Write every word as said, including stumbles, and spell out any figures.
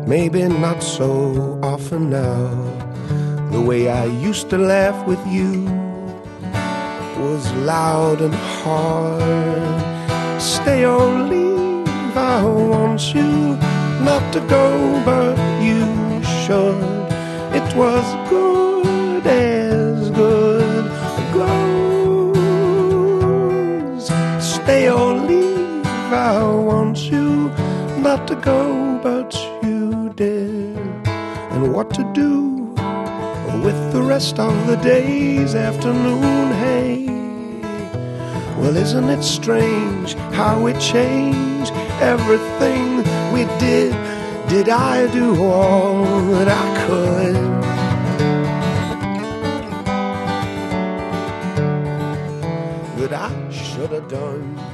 maybe not so often now. The way I used to laugh with you was loud and hard. Stay or leave, I want you not to go, but you should. It was good as good goes. Stay or leave, I want you not to go, but you did. And what to do with the rest of the day's afternoon, hey? Well, isn't it strange how we change everything we did? Did I do all that I could? That I should have done?